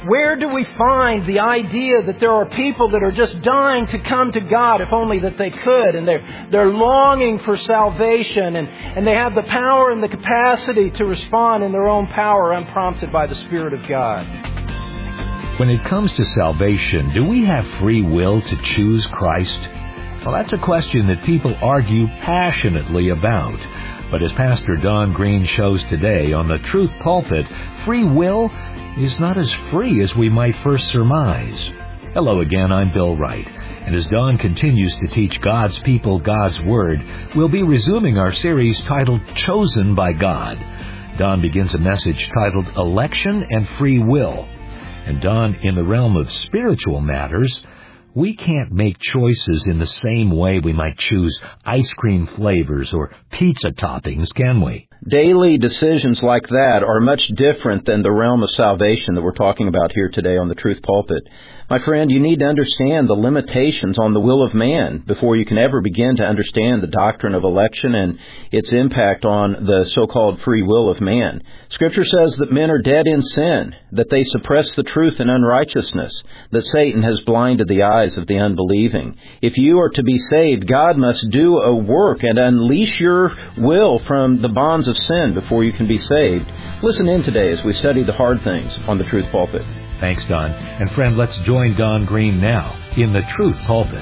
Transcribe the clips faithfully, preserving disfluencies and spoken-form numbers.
Where do we find the idea that there are people that are just dying to come to God, if only that they could, and they're, they're longing for salvation, and, and they have the power and the capacity to respond in their own power, unprompted by the Spirit of God? When it comes to salvation, do we have free will to choose Christ? Well, that's a question that people argue passionately about. But as Pastor Don Green shows today on the Truth Pulpit, free will is not as free as we might first surmise. Hello again, I'm Bill Wright. And as Don continues to teach God's people God's Word, we'll be resuming our series titled Chosen by God. Don begins a message titled Election and Free Will. And Don, in the realm of spiritual matters, we can't make choices in the same way we might choose ice cream flavors or pizza toppings, can we? Daily decisions like that are much different than the realm of salvation that we're talking about here today on the Truth Pulpit. My friend, you need to understand the limitations on the will of man before you can ever begin to understand the doctrine of election and its impact on the so-called free will of man. Scripture says that men are dead in sin, that they suppress the truth in unrighteousness, that Satan has blinded the eyes of the unbelieving. If you are to be saved, God must do a work and unleash your will from the bonds of sin before you can be saved. Listen in today as we study the hard things on the Truth Pulpit. Thanks, Don. And friend, let's join Don Green now in the Truth Pulpit.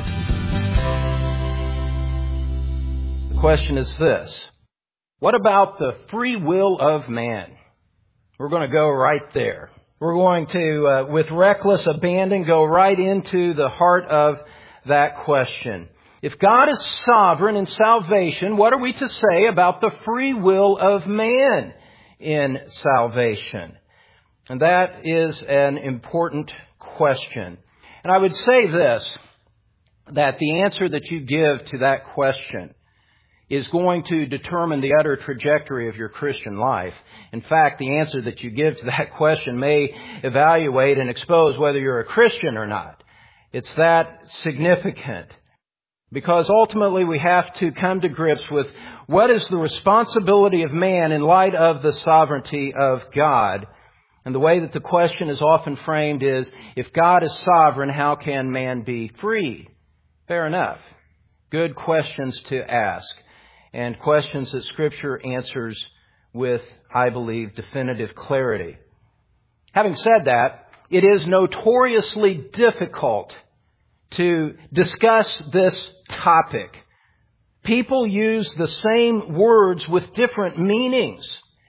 The question is this: what about the free will of man? We're going to go right there. We're going to, uh, with reckless abandon, go right into the heart of that question. If God is sovereign in salvation, what are we to say about the free will of man in salvation? And that is an important question. And I would say this, that the answer that you give to that question is going to determine the utter trajectory of your Christian life. In fact, the answer that you give to that question may evaluate and expose whether you're a Christian or not. It's that significant. Because ultimately we have to come to grips with what is the responsibility of man in light of the sovereignty of God. And the way that the question is often framed is, if God is sovereign, how can man be free? Fair enough. Good questions to ask. And questions that Scripture answers with, I believe, definitive clarity. Having said that, it is notoriously difficult to discuss this topic. People use the same words with different meanings.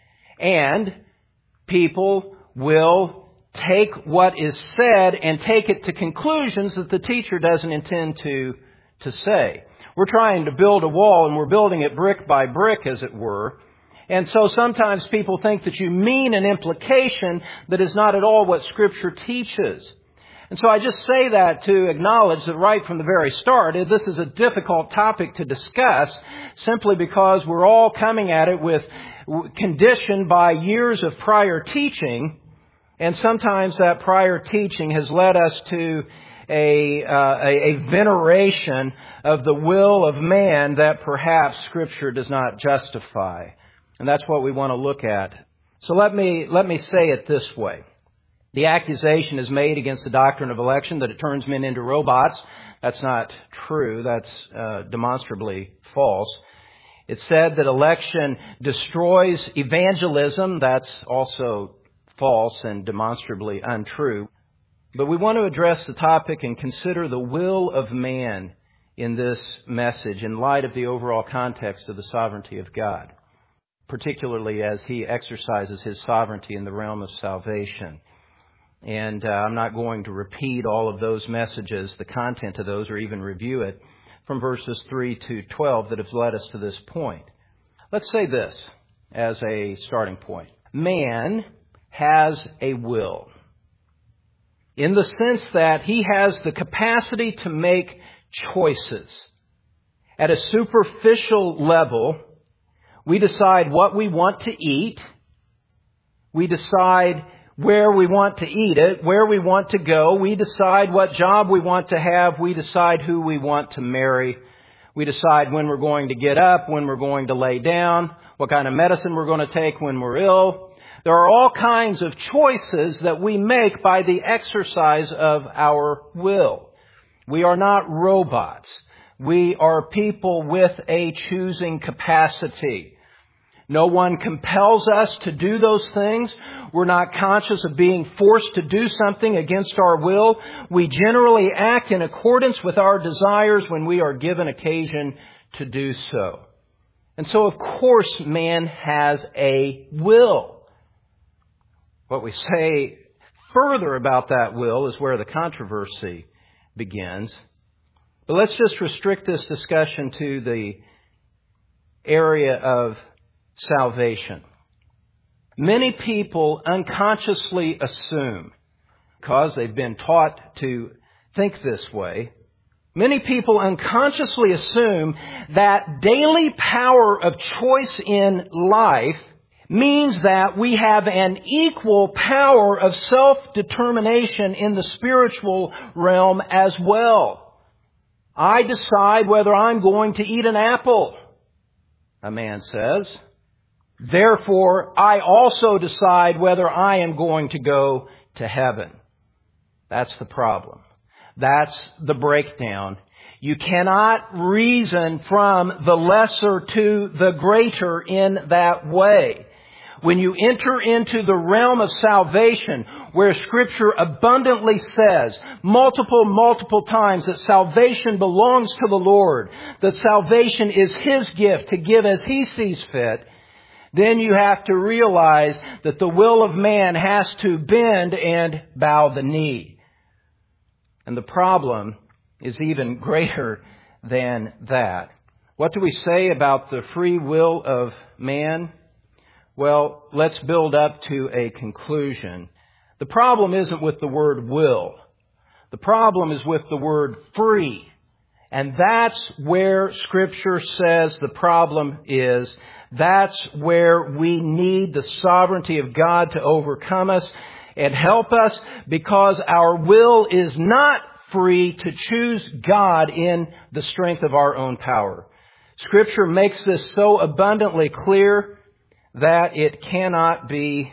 And people will take what is said and take it to conclusions that the teacher doesn't intend to, to say. We're trying to build a wall, and we're building it brick by brick, as it were. And so sometimes people think that you mean an implication that is not at all what Scripture teaches. And so I just say that to acknowledge that right from the very start, this is a difficult topic to discuss simply because we're all coming at it with conditioned by years of prior teaching. And sometimes that prior teaching has led us to a, uh, a, a veneration of the will of man that perhaps Scripture does not justify. And that's what we want to look at. So let me, let me say it this way. The accusation is made against the doctrine of election that it turns men into robots. That's not true. That's uh, demonstrably false. It's said that election destroys evangelism. That's also false and demonstrably untrue. But we want to address the topic and consider the will of man in this message in light of the overall context of the sovereignty of God, particularly as He exercises His sovereignty in the realm of salvation. And uh, I'm not going to repeat all of those messages, the content of those, or even review it from verses three to twelve that have led us to this point. Let's say this as a starting point. Man has a will in the sense that he has the capacity to make choices. At a superficial level, we decide what we want to eat. We decide where we want to eat it, where we want to go. We decide what job we want to have. We decide who we want to marry. We decide when we're going to get up, when we're going to lay down, what kind of medicine we're going to take when we're ill. There are all kinds of choices that we make by the exercise of our will. We are not robots. We are people with a choosing capacity. No one compels us to do those things. We're not conscious of being forced to do something against our will. We generally act in accordance with our desires when we are given occasion to do so. And so, of course, man has a will. What we say further about that will is where the controversy begins. But let's just restrict this discussion to the area of salvation. Many people unconsciously assume, because they've been taught to think this way, many people unconsciously assume that daily power of choice in life means that we have an equal power of self-determination in the spiritual realm as well. I decide whether I'm going to eat an apple, a man says. Therefore, I also decide whether I am going to go to heaven. That's the problem. That's the breakdown. You cannot reason from the lesser to the greater in that way. When you enter into the realm of salvation, where Scripture abundantly says, multiple, multiple times, that salvation belongs to the Lord, that salvation is His gift to give as He sees fit, then you have to realize that the will of man has to bend and bow the knee. And the problem is even greater than that. What do we say about the free will of man? Well, let's build up to a conclusion. The problem isn't with the word will. The problem is with the word free. And that's where Scripture says the problem is. That's where we need the sovereignty of God to overcome us and help us, because our will is not free to choose God in the strength of our own power. Scripture makes this so abundantly clear that it cannot be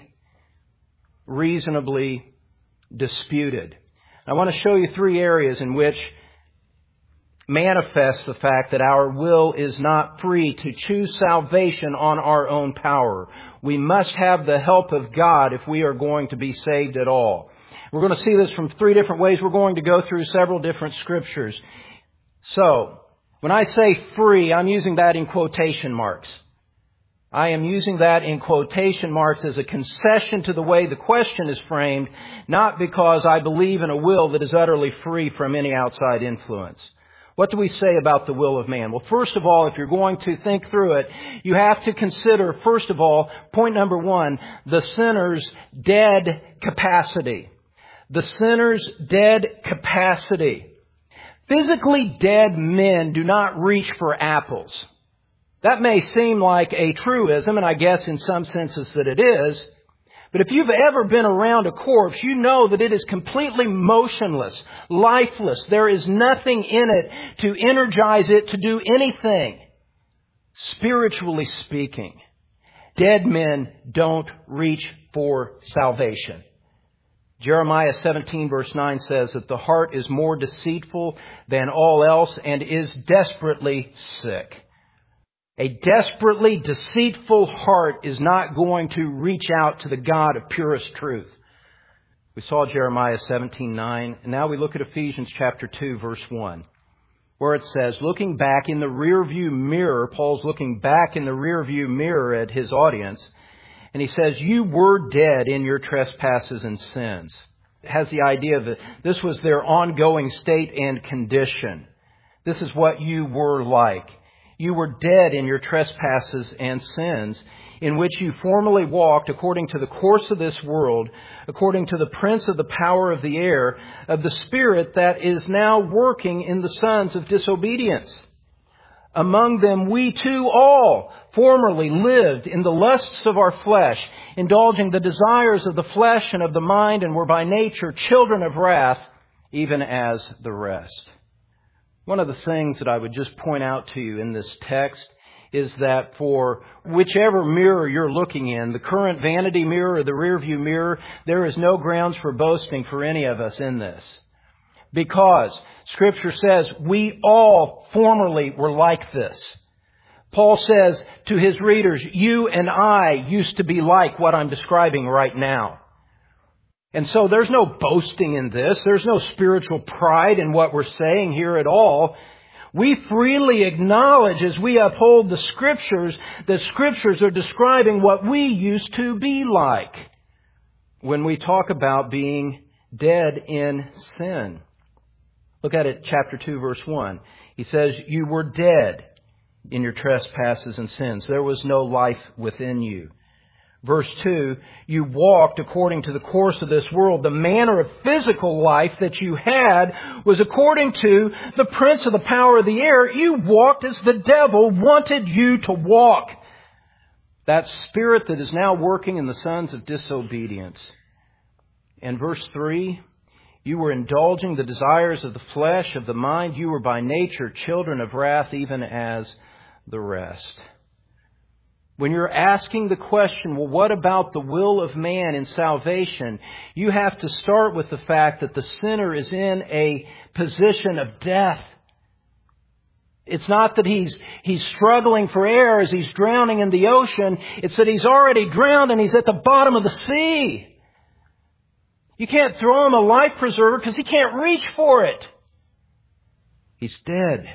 reasonably disputed. I want to show you three areas in which manifests the fact that our will is not free to choose salvation on our own power. We must have the help of God if we are going to be saved at all. We're going to see this from three different ways. We're going to go through several different scriptures. So, when I say free, I'm using that in quotation marks. I am using that in quotation marks as a concession to the way the question is framed, not because I believe in a will that is utterly free from any outside influence. What do we say about the will of man? Well, first of all, if you're going to think through it, you have to consider, first of all, point number one, the sinner's dead capacity. The sinner's dead capacity. Physically dead men do not reach for apples. That may seem like a truism, and I guess in some senses that it is. But if you've ever been around a corpse, you know that it is completely motionless, lifeless. There is nothing in it to energize it to do anything. Spiritually speaking, dead men don't reach for salvation. Jeremiah seventeen verse nine says that the heart is more deceitful than all else and is desperately sick. A desperately deceitful heart is not going to reach out to the God of purest truth. We saw Jeremiah seventeen nine, and now we look at Ephesians chapter two, verse one, where it says, looking back in the rearview mirror, Paul's looking back in the rearview mirror at his audience, and he says, you were dead in your trespasses and sins. It has the idea that this was their ongoing state and condition. This is what you were like. You were dead in your trespasses and sins, in which you formerly walked according to the course of this world, according to the prince of the power of the air, of the spirit that is now working in the sons of disobedience. Among them we too all formerly lived in the lusts of our flesh, indulging the desires of the flesh and of the mind, and were by nature children of wrath, even as the rest. One of the things that I would just point out to you in this text is that for whichever mirror you're looking in, the current vanity mirror or the rearview mirror, there is no grounds for boasting for any of us in this. Because Scripture says we all formerly were like this. Paul says to his readers, you and I used to be like what I'm describing right now. And so there's no boasting in this. There's no spiritual pride in what we're saying here at all. We freely acknowledge as we uphold the Scriptures that Scriptures are describing what we used to be like when we talk about being dead in sin. Look at it, chapter two, verse one. He says, you were dead in your trespasses and sins. There was no life within you. Verse two, you walked according to the course of this world. The manner of physical life that you had was according to the prince of the power of the air. You walked as the devil wanted you to walk. That spirit that is now working in the sons of disobedience. And verse three, you were indulging the desires of the flesh, of the mind. You were by nature children of wrath, even as the rest. When you're asking the question, well, what about the will of man in salvation? You have to start with the fact that the sinner is in a position of death. It's not that he's he's struggling for air as he's drowning in the ocean. It's that he's already drowned and he's at the bottom of the sea. You can't throw him a life preserver because he can't reach for it. He's dead.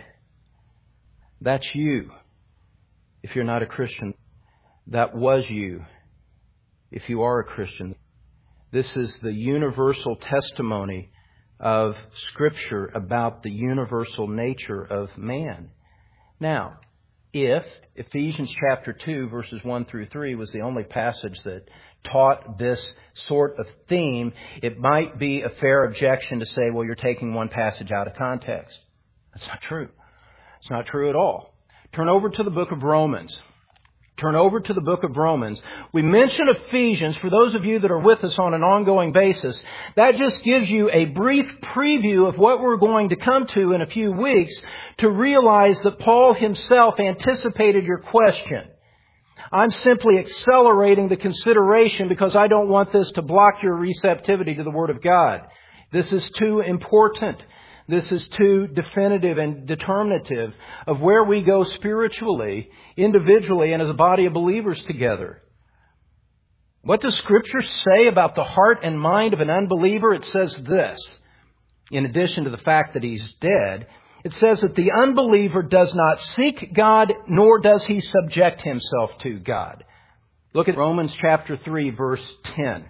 That's you. If you're not a Christian, that was you. If you are a Christian, this is the universal testimony of Scripture about the universal nature of man. Now, if Ephesians chapter two, verses one through three was the only passage that taught this sort of theme, it might be a fair objection to say, well, you're taking one passage out of context. That's not true. It's not true at all. Turn over to the book of Romans. Turn over to the book of Romans. We mentioned Ephesians for those of you that are with us on an ongoing basis. That just gives you a brief preview of what we're going to come to in a few weeks to realize that Paul himself anticipated your question. I'm simply accelerating the consideration because I don't want this to block your receptivity to the Word of God. This is too important. This is too definitive and determinative of where we go spiritually, individually, and as a body of believers together. What does Scripture say about the heart and mind of an unbeliever? It says this. In addition to the fact that he's dead, it says that the unbeliever does not seek God, nor does he subject himself to God. Look at Romans chapter three, verse ten.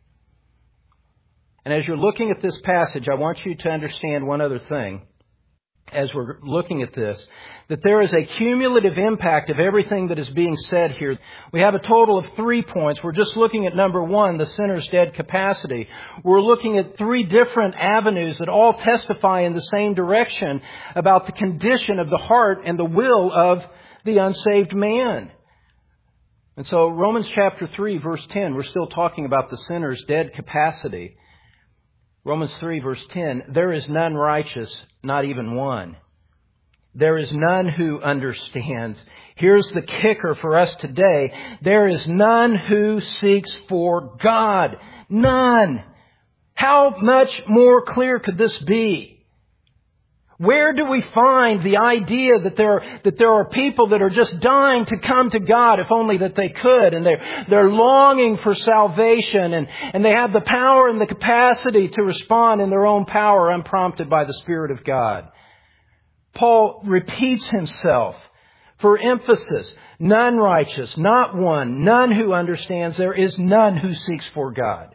And as you're looking at this passage, I want you to understand one other thing. As we're looking at this, that there is a cumulative impact of everything that is being said here. We have a total of three points. We're just looking at number one, the sinner's dead capacity. We're looking at three different avenues that all testify in the same direction about the condition of the heart and the will of the unsaved man. And so Romans chapter three, verse ten, we're still talking about the sinner's dead capacity. Romans three, verse ten, there is none righteous, not even one. There is none who understands. Here's the kicker for us today. There is none who seeks for God. None. How much more clear could this be? Where do we find the idea that there, that there are people that are just dying to come to God if only that they could, and they're, they're longing for salvation, and, and they have the power and the capacity to respond in their own power unprompted by the Spirit of God? Paul repeats himself for emphasis. None righteous, not one, none who understands. There is none who seeks for God.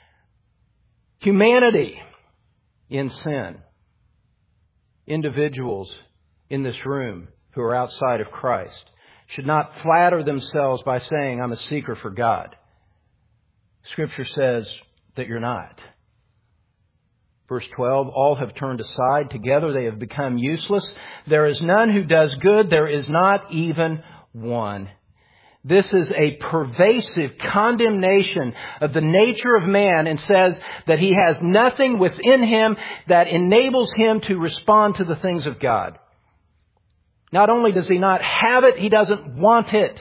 Humanity in sin. Individuals in this room who are outside of Christ should not flatter themselves by saying, I'm a seeker for God. Scripture says that you're not. Verse twelve, all have turned aside. Together they have become useless. There is none who does good. There is not even one. This is a pervasive condemnation of the nature of man and says that he has nothing within him that enables him to respond to the things of God. Not only does he not have it, he doesn't want it.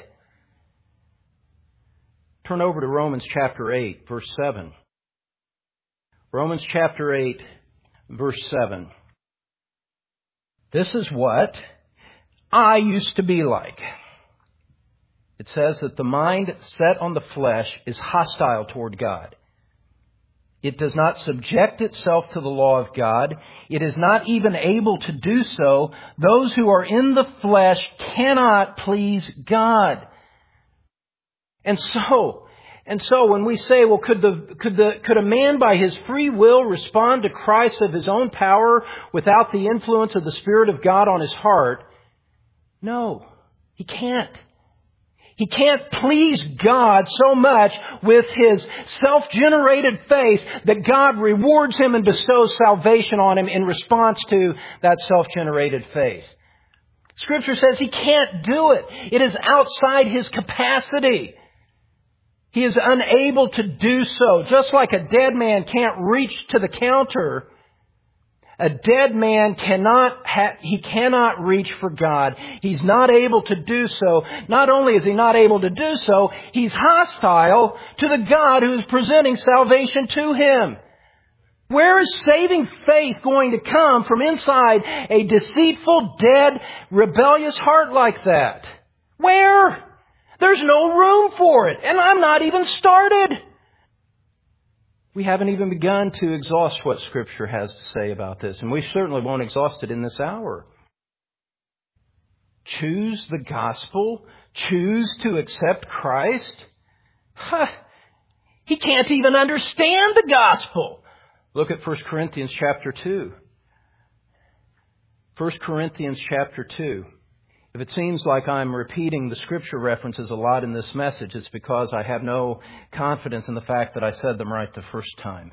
Turn over to Romans chapter eight, verse seven. Romans chapter eight, verse seven. This is what I used to be like. It says that the mind set on the flesh is hostile toward God. It does not subject itself to the law of God. It is not even able to do so. Those who are in the flesh cannot please God. And so, and so when we say, well, could the, could the, could a man by his free will respond to Christ of his own power without the influence of the Spirit of God on his heart? No, he can't. He can't please God so much with his self-generated faith that God rewards him and bestows salvation on him in response to that self-generated faith. Scripture says he can't do it. It is outside his capacity. He is unable to do so. Just like a dead man can't reach to the counter, a dead man cannot, ha- he cannot reach for God. He's not able to do so. Not only is he not able to do so, he's hostile to the God who is presenting salvation to him. Where is saving faith going to come from inside a deceitful, dead, rebellious heart like that? Where? There's no room for it, and I'm not even started. We haven't even begun to exhaust what Scripture has to say about this, and we certainly won't exhaust it in this hour. Choose the gospel? Choose to accept Christ? Huh. He can't even understand the gospel. Look at First Corinthians chapter two. First Corinthians chapter two. If it seems like I'm repeating the Scripture references a lot in this message, it's because I have no confidence in the fact that I said them right the first time.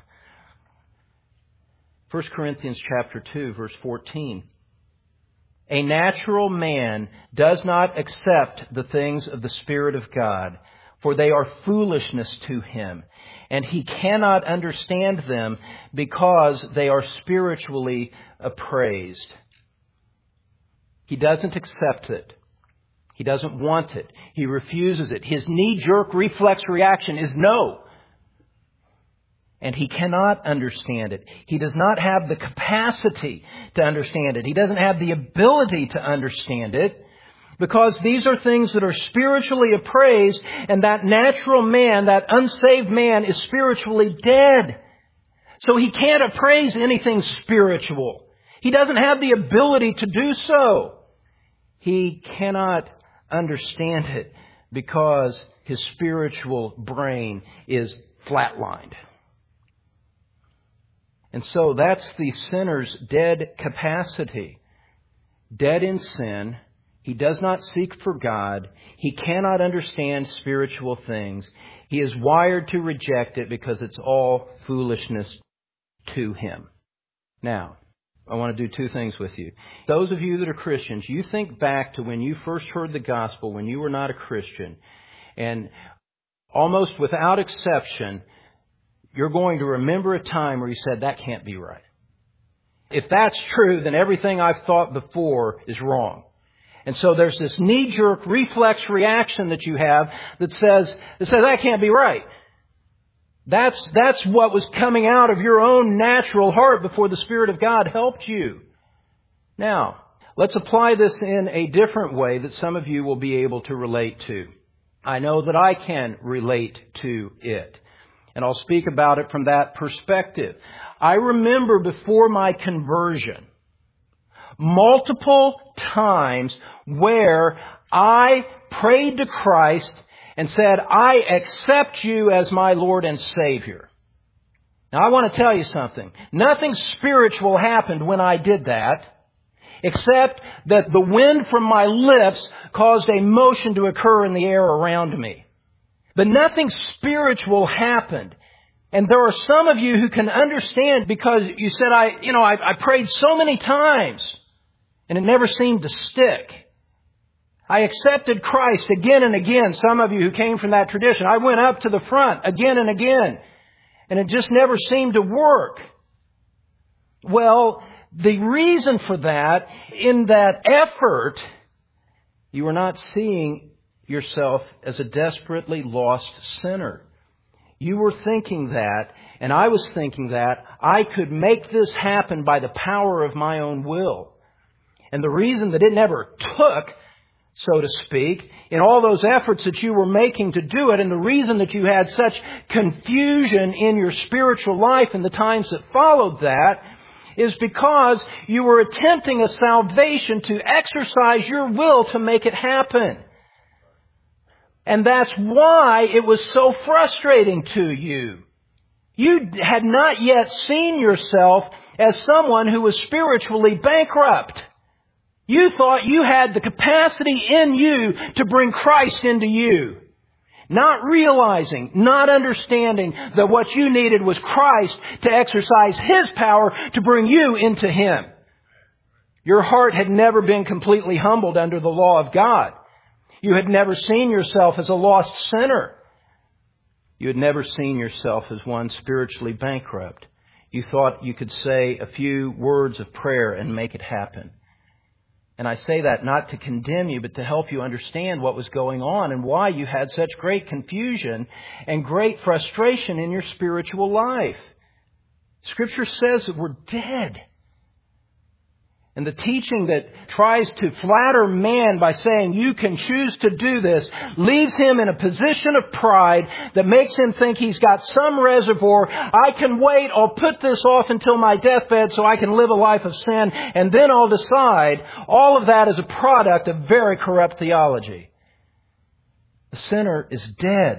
First Corinthians chapter two, verse fourteen. A natural man does not accept the things of the Spirit of God, for they are foolishness to him, and he cannot understand them because they are spiritually appraised. He doesn't accept it. He doesn't want it. He refuses it. His knee-jerk reflex reaction is no. And he cannot understand it. He does not have the capacity to understand it. He doesn't have the ability to understand it because these are things that are spiritually appraised, and that natural man, that unsaved man, is spiritually dead. So he can't appraise anything spiritual. He doesn't have the ability to do so. He cannot understand it because his spiritual brain is flatlined. And so that's the sinner's dead capacity. Dead in sin. He does not seek for God. He cannot understand spiritual things. He is wired to reject it because it's all foolishness to him. Now, I want to do two things with you. Those of you that are Christians, you think back to when you first heard the gospel, when you were not a Christian, and almost without exception, you're going to remember a time where you said, that can't be right. If that's true, then everything I've thought before is wrong. And so there's this knee-jerk reflex reaction that you have that says, that says that can't be right. That's, that's what was coming out of your own natural heart before the Spirit of God helped you. Now, let's apply this in a different way that some of you will be able to relate to. I know that I can relate to it. And I'll speak about it from that perspective. I remember before my conversion, multiple times where I prayed to Christ and said, I accept you as my Lord and Savior. Now I want to tell you something. Nothing spiritual happened when I did that, except that the wind from my lips caused a motion to occur in the air around me. But nothing spiritual happened. And there are some of you who can understand because you said, I, you know, I, I prayed so many times and it never seemed to stick. I accepted Christ again and again. Some of you who came from that tradition, I went up to the front again and again, and it just never seemed to work. Well, the reason for that, in that effort, You were not seeing yourself as a desperately lost sinner. You were thinking that, and I was thinking that, I could make this happen by the power of my own will. And the reason that it never took, so to speak, in all those efforts that you were making to do it, and the reason that you had such confusion in your spiritual life in the times that followed that, is because you were attempting a salvation to exercise your will to make it happen. And that's why it was so frustrating to you. You had not yet seen yourself as someone who was spiritually bankrupt. You thought you had the capacity in you to bring Christ into you. Not realizing, not understanding that what you needed was Christ to exercise His power to bring you into Him. Your heart had never been completely humbled under the law of God. You had never seen yourself as a lost sinner. You had never seen yourself as one spiritually bankrupt. You thought you could say a few words of prayer and make it happen. And I say that not to condemn you, but to help you understand what was going on and why you had such great confusion and great frustration in your spiritual life. Scripture says that we're dead. And the teaching that tries to flatter man by saying you can choose to do this leaves him in a position of pride that makes him think he's got some reservoir. I can wait. I'll put this off until my deathbed so I can live a life of sin and then I'll decide. All of that is a product of very corrupt theology. The sinner is dead.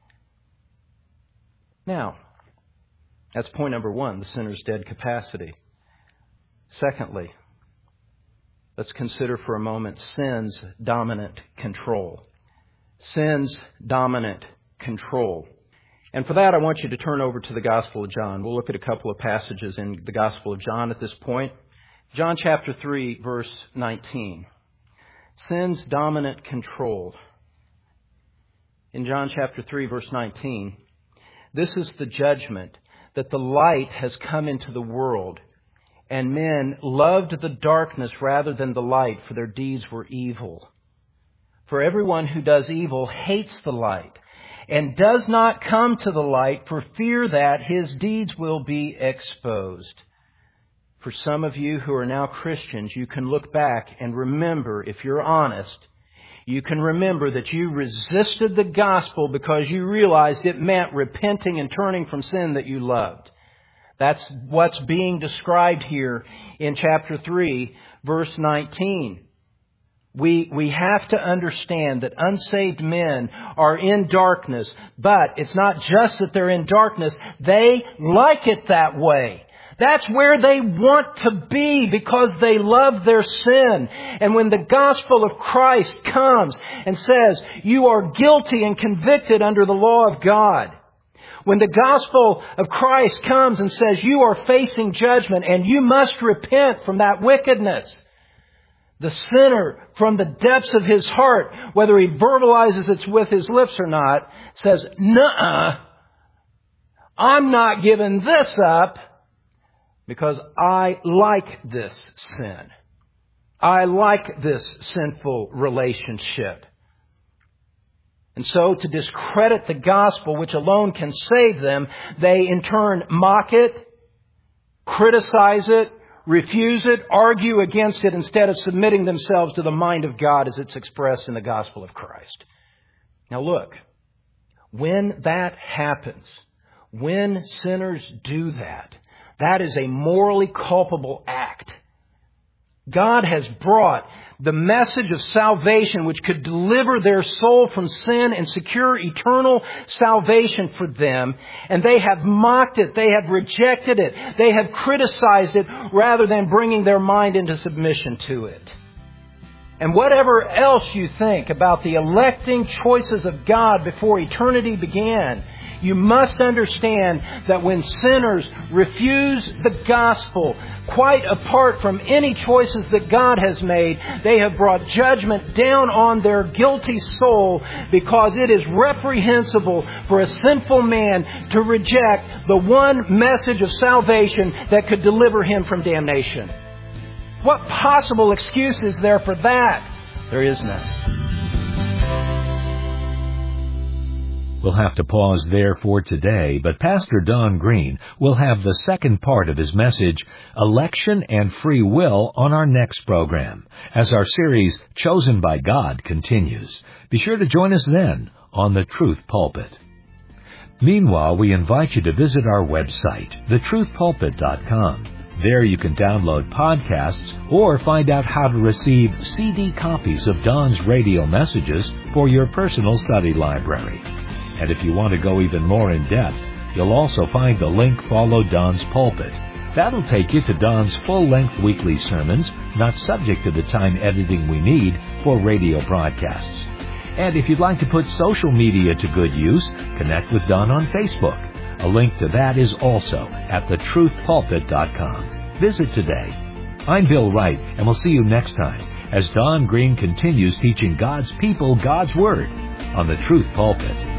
Now, that's point number one, the sinner's dead capacity. Secondly, let's consider for a moment sin's dominant control. Sin's dominant control. And for that, I want you to turn over to the Gospel of John. We'll look at a couple of passages in the Gospel of John at this point. John chapter three, verse nineteen. Sin's dominant control. In John chapter three, verse nineteen, this is the judgment, that the light has come into the world, and men loved the darkness rather than the light, for their deeds were evil. For everyone who does evil hates the light, and does not come to the light for fear that his deeds will be exposed. For some of you who are now Christians, you can look back and remember, if you're honest, you can remember that you resisted the gospel because you realized it meant repenting and turning from sin that you loved. That's what's being described here in chapter three, verse nineteen. We, we have to understand that unsaved men are in darkness, but it's not just that they're in darkness. They like it that way. That's where they want to be because they love their sin. And when the gospel of Christ comes and says, you are guilty and convicted under the law of God. When the gospel of Christ comes and says, you are facing judgment and you must repent from that wickedness. The sinner, from the depths of his heart, whether he verbalizes it with his lips or not, says, nuh-uh, I'm not giving this up. Because I like this sin. I like this sinful relationship. And so to discredit the gospel, which alone can save them, they in turn mock it, criticize it, refuse it, argue against it instead of submitting themselves to the mind of God as it's expressed in the gospel of Christ. Now look, when that happens, when sinners do that, that is a morally culpable act. God has brought the message of salvation which could deliver their soul from sin and secure eternal salvation for them. And they have mocked it. They have rejected it. They have criticized it rather than bringing their mind into submission to it. And whatever else you think about the electing choices of God before eternity began, you must understand that when sinners refuse the gospel, quite apart from any choices that God has made, they have brought judgment down on their guilty soul because it is reprehensible for a sinful man to reject the one message of salvation that could deliver him from damnation. What possible excuse is there for that? There is none. We'll have to pause there for today, but Pastor Don Green will have the second part of his message, Election and Free Will, on our next program, as our series, Chosen by God, continues. Be sure to join us then on The Truth Pulpit. Meanwhile, we invite you to visit our website, the truth pulpit dot com. There you can download podcasts or find out how to receive C D copies of Don's radio messages for your personal study library. And if you want to go even more in depth, you'll also find the link Follow Don's Pulpit. That'll take you to Don's full-length weekly sermons, not subject to the time editing we need for radio broadcasts. And if you'd like to put social media to good use, connect with Don on Facebook. A link to that is also at the truth pulpit dot com. Visit today. I'm Bill Wright, and we'll see you next time as Don Green continues teaching God's people God's Word on the Truth Pulpit.